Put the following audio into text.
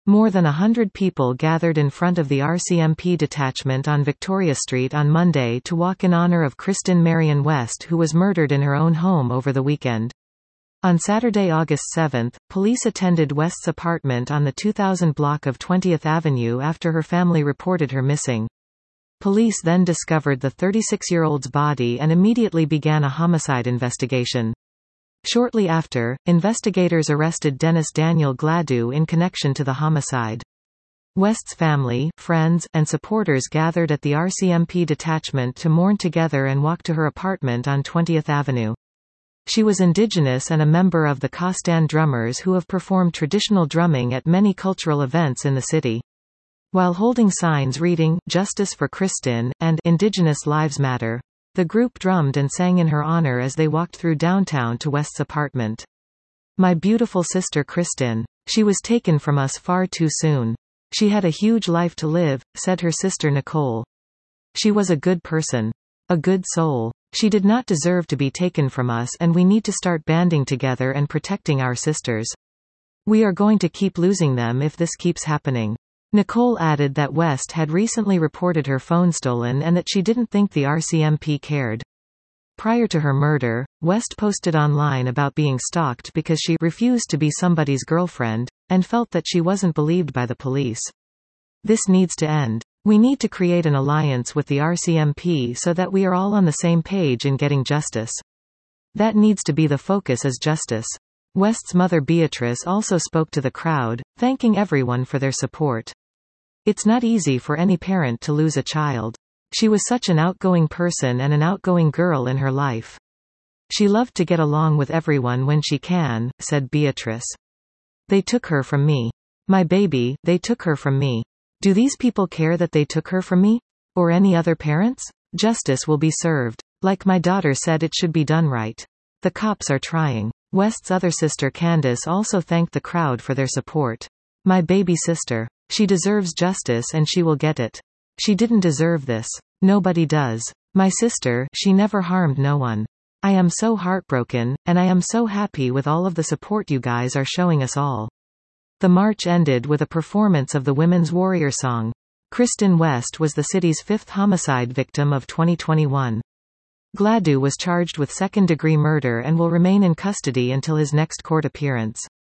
More than 100 people gathered in front of the RCMP detachment on Victoria Street on Monday to walk in honor of Kristen Marion West, who was murdered in her own home over the weekend. On Saturday, August 7, police attended West's apartment on the 2000 block of 20th Avenue after her family reported her missing. Police then discovered the 36-year-old's body and immediately began a homicide investigation. Shortly after, investigators arrested Dennis Daniel Gladue in connection to the homicide. West's family, friends, and supporters gathered at the RCMP detachment to mourn together and walk to her apartment on 20th Avenue. She was Indigenous and a member of the Kostan drummers who have performed traditional drumming at many cultural events in the city. While holding signs reading, "Justice for Kristen," and "Indigenous Lives Matter," the group drummed and sang in her honor as they walked through downtown to West's apartment. "My beautiful sister Kristen. She was taken from us far too soon. She had a huge life to live," said her sister Nicole. "She was a good person. A good soul. She did not deserve to be taken from us, and we need to start banding together and protecting our sisters. We are going to keep losing them if this keeps happening." Nicole added that West had recently reported her phone stolen and that she didn't think the RCMP cared. Prior to her murder, West posted online about being stalked because she refused to be somebody's girlfriend, and felt that she wasn't believed by the police. "This needs to end. We need to create an alliance with the RCMP so that we are all on the same page in getting justice. That needs to be the focus, is justice." West's mother Beatrice also spoke to the crowd, thanking everyone for their support. "It's not easy for any parent to lose a child. She was such an outgoing person and an outgoing girl in her life. She loved to get along with everyone when she can," said Beatrice. "They took her from me. My baby, they took her from me. Do these people care that they took her from me? Or any other parents? Justice will be served. Like my daughter said, it should be done right. The cops are trying." West's other sister Candace also thanked the crowd for their support. "My baby sister. She deserves justice and she will get it. She didn't deserve this. Nobody does. My sister, she never harmed no one. I am so heartbroken, and I am so happy with all of the support you guys are showing us all." The march ended with a performance of the Women's Warrior song. Kristen West was the city's fifth homicide victim of 2021. Gladue was charged with second-degree murder and will remain in custody until his next court appearance.